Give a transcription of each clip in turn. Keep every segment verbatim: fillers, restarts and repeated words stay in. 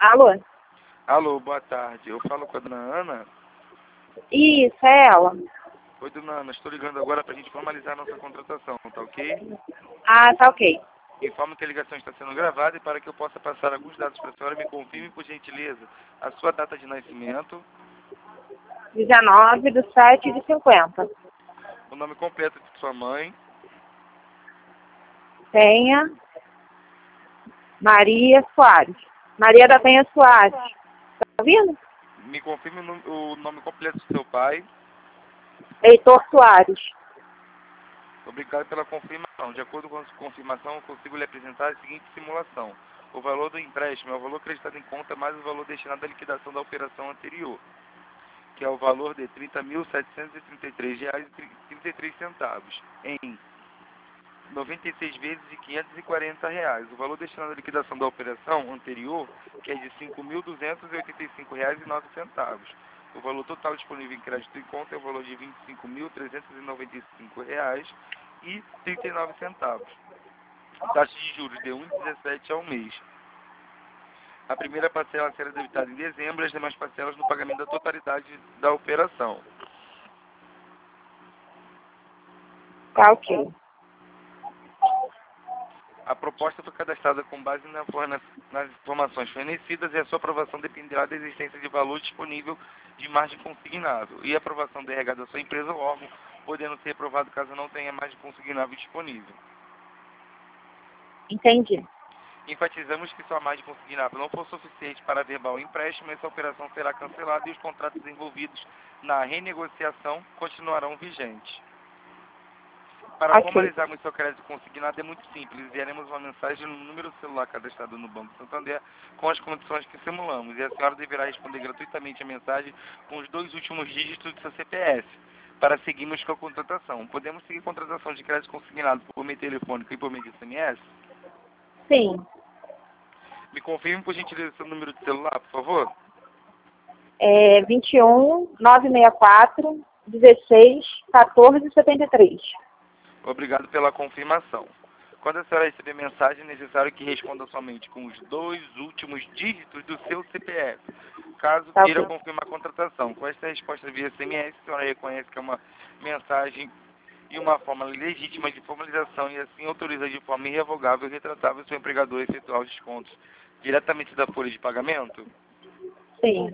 Alô? Alô, boa tarde. Eu falo com a dona Ana. Isso, é ela. Oi, dona Ana. Estou ligando agora para a gente formalizar a nossa contratação, tá ok? Ah, tá ok. Informo que a ligação está sendo gravada e para que eu possa passar alguns dados para a senhora, me confirme, por gentileza, a sua data de nascimento, dezenove do sete de cinquenta. o nome completo de sua mãe, Penha Maria Soares. Maria da Penha Soares. Tá ouvindo? me confirme o nome o nome completo do seu pai. Heitor Soares. Obrigado pela confirmação. De acordo com a sua confirmação, eu consigo lhe apresentar a seguinte simulação. O valor do empréstimo é o valor acreditado em conta mais o valor destinado à liquidação da operação anterior, que é o valor de trinta mil setecentos e trinta e três reais e trinta e três centavos, em noventa e seis vezes de quinhentos e quarenta reais. O valor destinado à liquidação da operação anterior, que é de cinco mil duzentos e oitenta e cinco reais e nove centavos. O valor total disponível em crédito em conta é o valor de vinte e cinco mil trezentos e noventa e cinco reais e trinta e nove centavos. Taxa de juros de um vírgula dezessete ao mês. A primeira parcela será debitada em dezembro e as demais parcelas no pagamento da totalidade da operação. Tá ok. A proposta foi cadastrada com base na forna- nas informações fornecidas e a sua aprovação dependerá da existência de valor disponível de margem consignável e a aprovação do R H da sua empresa ou órgão, podendo ser aprovado caso não tenha margem consignável disponível. Entendi. Enfatizamos que sua margem consignável não for suficiente para verbal o empréstimo, essa operação será cancelada e os contratos envolvidos na renegociação continuarão vigentes. Para Ok. formalizarmos seu crédito consignado é muito simples. Enviaremos uma mensagem no número celular cadastrado no Banco Santander com as condições que simulamos. E a senhora deverá responder gratuitamente a mensagem com os dois últimos dígitos do seu C P F para seguirmos com a contratação. Podemos seguir contratação de crédito consignado por meio telefônico e por meio de S M S? Sim. Me confirme, por gentileza, seu número de celular, por favor. É vinte e um, novecentos e sessenta e quatro, dezesseis, quatorze, setenta e três. Obrigado pela confirmação. Quando a senhora receber mensagem, é necessário que responda somente com os dois últimos dígitos do seu C P F, caso Tá queira ok. confirmar a contratação. Com esta resposta via S M S, a senhora reconhece que é uma mensagem e uma forma legítima de formalização e assim autoriza de forma irrevogável e retratável seu empregador a efetuar os descontos diretamente da folha de pagamento. Sim.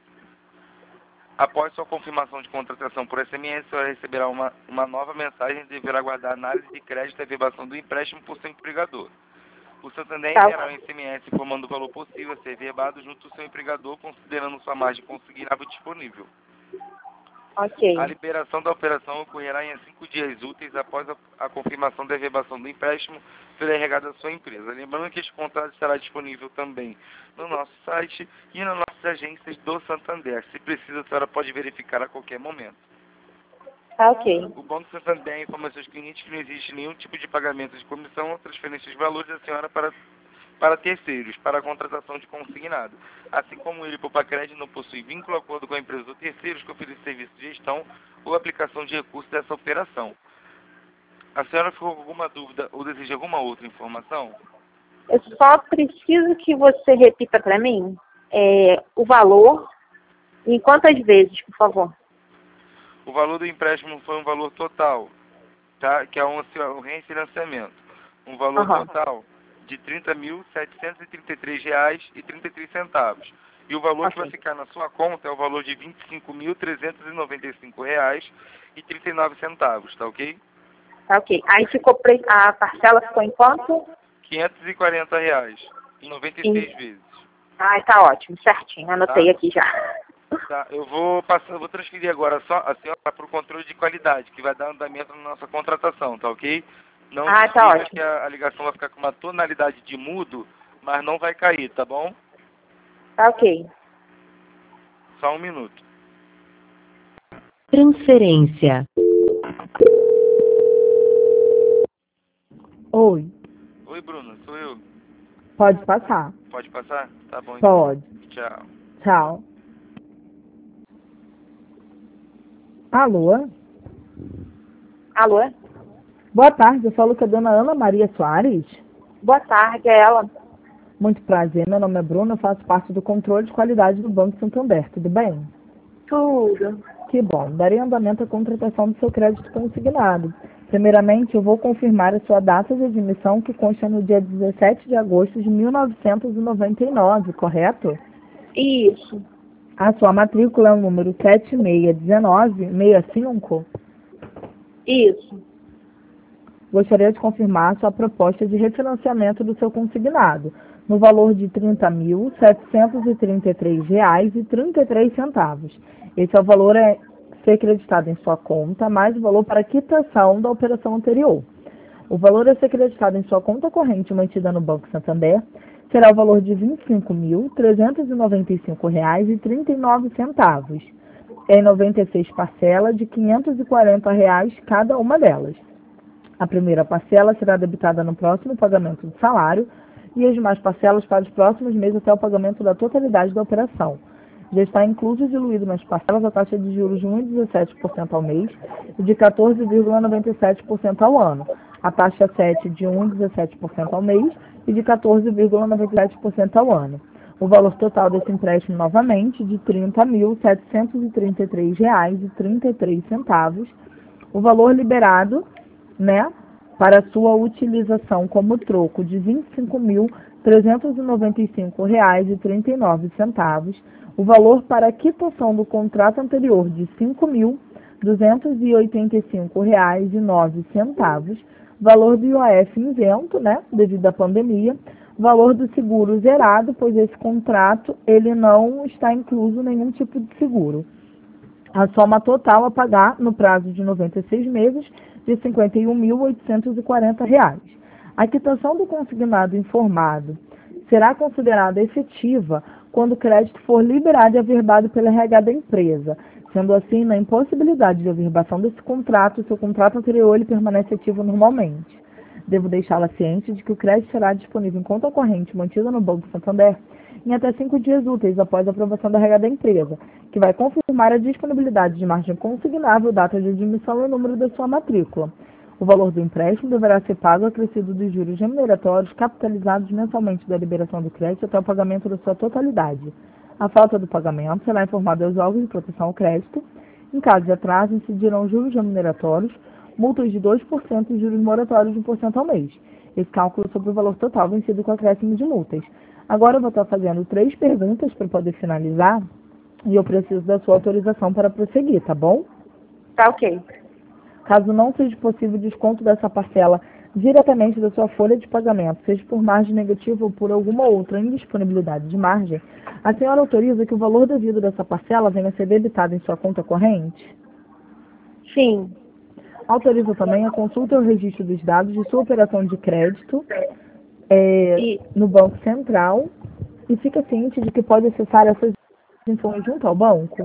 Após sua confirmação de contratação por S M S, a senhora receberá uma, uma nova mensagem e deverá aguardar análise de crédito e verbação do empréstimo por seu empregador. O Santander Tá. enviará um S M S informando o valor possível a ser verbado junto ao seu empregador, considerando sua margem consignável disponível. Ok. A liberação da operação ocorrerá em cinco dias úteis após a, a confirmação da verbação do empréstimo pelo R H da sua empresa. Lembrando que este contrato estará disponível também no nosso site e nas nossas agências do Santander. Se precisa, a senhora pode verificar a qualquer momento. Tá ok. O Banco Santander informa aos seus clientes que não existe nenhum tipo de pagamento de comissão ou transferência de valores da senhora para, para terceiros, para a contratação de consignado. Assim como ele, Poupa Crédito, não possui vínculo ou acordo com a empresa ou terceiros que oferece serviço de gestão ou aplicação de recursos dessa operação. A senhora ficou com alguma dúvida ou deseja alguma outra informação? Eu só preciso que você repita para mim é, o valor e quantas vezes, por favor. O valor do empréstimo foi um valor total, tá? Que é um, um refinanciamento. Um valor Aham. total de trinta mil setecentos e trinta e três reais e trinta e três centavos. E o valor que vai Ok. ficar na sua conta é o valor de vinte e cinco mil trezentos e noventa e cinco reais e trinta e nove centavos, tá ok? Tá ok. Aí ficou pre... a parcela ficou em quanto? quinhentos e quarenta reais em noventa e seis Em... vezes, Ai, tá ótimo, certinho. Anotei tá? aqui já. Tá, eu vou passar, eu vou transferir agora só a senhora para o controle de qualidade, que vai dar andamento na nossa contratação, tá ok? Não Ah, tá desliga ótimo. que a, a ligação vai ficar com uma tonalidade de mudo, mas não vai cair, tá bom? Tá ok. Só um minuto. Transferência. Oi, Oi, Bruna, sou eu. pode passar. Pode passar? Tá bom, então. Pode. Tchau. Tchau. Alô? Alô? Boa tarde, eu falo com a dona Ana Maria Soares. Boa tarde, é ela. Muito prazer, meu nome é Bruna, eu faço parte do controle de qualidade do Banco Santander, tudo bem? Tudo. Que bom, darei andamento à contratação do seu crédito consignado. Primeiramente, eu vou confirmar a sua data de admissão, que consta no dia dezessete de agosto de mil novecentos e noventa e nove, correto? Isso. A sua matrícula é o número sete seis um nove seis cinco? Isso. Gostaria de confirmar a sua proposta de refinanciamento do seu consignado, no valor de trinta mil setecentos e trinta e três reais e trinta e três centavos. Esse é o valor a ser creditado em sua conta, mais o valor para quitação da operação anterior. O valor a ser creditado em sua conta corrente mantida no Banco Santander será o valor de vinte e cinco mil trezentos e noventa e cinco reais e trinta e nove centavos, em noventa e seis parcelas de quinhentos e quarenta reais cada uma delas. A primeira parcela será debitada no próximo pagamento do salário e as demais parcelas para os próximos meses até o pagamento da totalidade da operação. Já está incluso e diluído nas parcelas a taxa de juros de um vírgula dezessete por cento ao mês e de quatorze vírgula noventa e sete por cento ao ano, a taxa sete de um vírgula dezessete por cento ao mês e de quatorze vírgula noventa e sete por cento ao ano. O valor total desse empréstimo, novamente, de trinta mil setecentos e trinta e três reais e trinta e três centavos. O valor liberado, né, para sua utilização como troco de vinte e cinco mil trezentos e noventa e cinco reais e trinta e nove centavos, o valor para a quitação do contrato anterior de cinco mil duzentos e oitenta e cinco reais e nove centavos, valor do I O F isento, né, devido à pandemia, valor do seguro zerado, pois esse contrato ele não está incluso nenhum tipo de seguro. A soma total a pagar no prazo de noventa e seis meses de cinquenta e um mil oitocentos e quarenta reais. A quitação do consignado informado será considerada efetiva quando o crédito for liberado e averbado pela R H da empresa. Sendo assim, na impossibilidade de averbação desse contrato, seu contrato anterior ele permanece ativo normalmente. Devo deixá-la ciente de que o crédito será disponível em conta corrente mantida no Banco Santander em até cinco dias úteis após a aprovação da R H da empresa, que vai confirmar a disponibilidade de margem consignável, data de admissão e o número da sua matrícula. O valor do empréstimo deverá ser pago acrescido dos juros remuneratórios capitalizados mensalmente da liberação do crédito até o pagamento da sua totalidade. A falta do pagamento será informada aos órgãos de proteção ao crédito. Em caso de atraso, incidirão juros remuneratórios, multas de dois por cento e juros moratórios de um por cento ao mês. Esse cálculo é sobre o valor total vencido com acréscimo de multas. Agora eu vou estar fazendo três perguntas para poder finalizar e eu preciso da sua autorização para prosseguir, tá bom? Tá ok. Caso não seja possível o desconto dessa parcela diretamente da sua folha de pagamento, seja por margem negativa ou por alguma outra indisponibilidade de margem, a senhora autoriza que o valor devido dessa parcela venha a ser debitado em sua conta corrente? Sim. Autoriza também a consulta e o registro dos dados de sua operação de crédito é, E... no Banco Central e fica ciente de que pode acessar essas informações junto ao banco?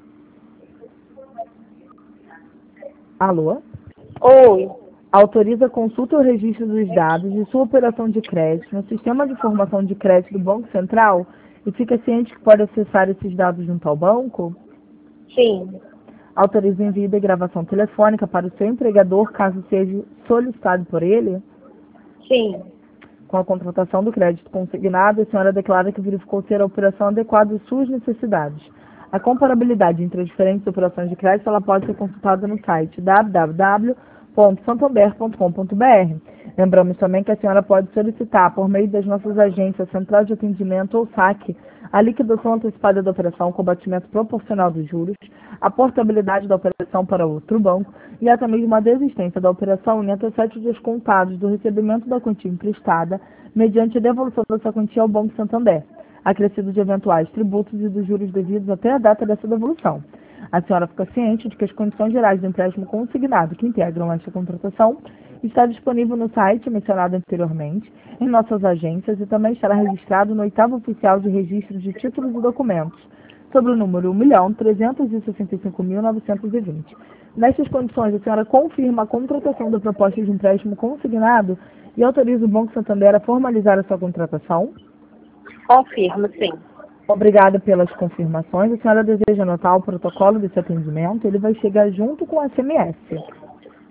Alô? Oi. Autoriza a consulta e o registro dos dados de sua operação de crédito no Sistema de Informação de Crédito do Banco Central e fica ciente que pode acessar esses dados junto ao banco? Sim. Autoriza o envio da gravação telefônica para o seu empregador, caso seja solicitado por ele? Sim. Com a contratação do crédito consignado, a senhora declara que verificou ser a operação adequada às suas necessidades. A comparabilidade entre as diferentes operações de crédito ela pode ser consultada no site w w w ponto santander ponto com ponto b r. Lembramos também que a senhora pode solicitar, por meio das nossas agências, Central de Atendimento ou saque, a liquidação antecipada da operação com batimento proporcional dos juros, a portabilidade da operação para outro banco e até mesmo a desistência da operação em até sete dias contados do recebimento da quantia emprestada, mediante a devolução dessa quantia ao Banco Santander, acrescido de eventuais tributos e dos juros devidos até a data dessa devolução. A senhora fica ciente de que as condições gerais do empréstimo consignado que integram esta contratação está disponível no site mencionado anteriormente, em nossas agências e também estará registrado no oitavo oficial de registro de títulos e documentos, sobre o número um milhão trezentos e sessenta e cinco mil novecentos e vinte. Nestas condições, a senhora confirma a contratação da proposta de empréstimo consignado e autoriza o Banco Santander a formalizar a sua contratação? Confirmo, sim. Obrigada pelas confirmações. A senhora deseja anotar o protocolo desse atendimento? Ele vai chegar junto com o S M S.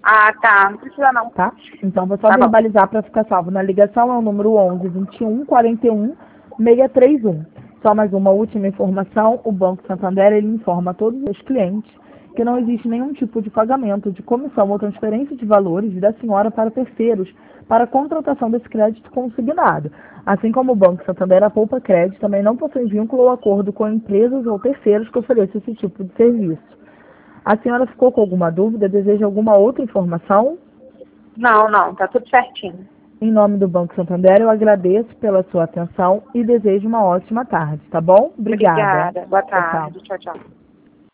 Ah, tá. Não precisa não. Tá? Então, vou só Tá bom. verbalizar para ficar salvo na ligação, é o número onze, vinte e um, quarenta e um, seiscentos e trinta e um. Só mais uma última informação, o Banco Santander, ele informa a todos os clientes que não existe nenhum tipo de pagamento de comissão ou transferência de valores da senhora para terceiros para a contratação desse crédito consignado. Assim como o Banco Santander, a Poupa Crédito também não possui vínculo ou acordo com empresas ou terceiros que ofereçam esse tipo de serviço. A senhora ficou com alguma dúvida? Deseja alguma outra informação? Não, não. Tá tudo certinho. Em nome do Banco Santander, eu agradeço pela sua atenção e desejo uma ótima tarde, tá bom? Obrigada. Obrigada. Boa Tchau, tchau. tarde. Tchau, tchau.